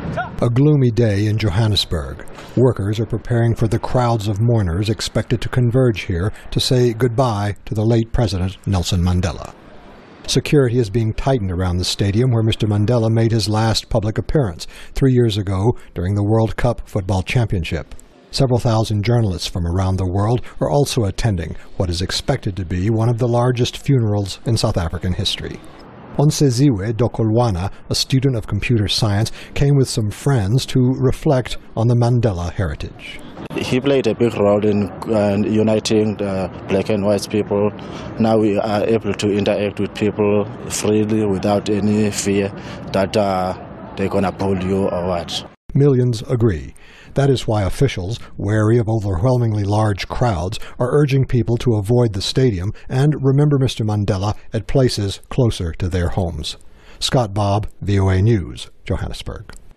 A gloomy day in Johannesburg. Workers are preparing for the crowds of mourners expected to converge here to say goodbye to the late President Nelson Mandela. Security is being tightened around the stadium where Mr. Mandela made his last public appearance 3 years ago during the World Cup Football Championship. Several thousand journalists from around the world are also attending what is expected to be one of the largest funerals in South African history. Onseziwe Dokolwana, a student of computer science, came with some friends to reflect on the Mandela heritage. He played a big role in uniting the black and white people. Now we are able to interact with people freely without any fear that they're going to pull you or what. Millions agree. That is why officials, wary of overwhelmingly large crowds, are urging people to avoid the stadium and remember Mr. Mandela at places closer to their homes. Scott Bobb, VOA News, Johannesburg.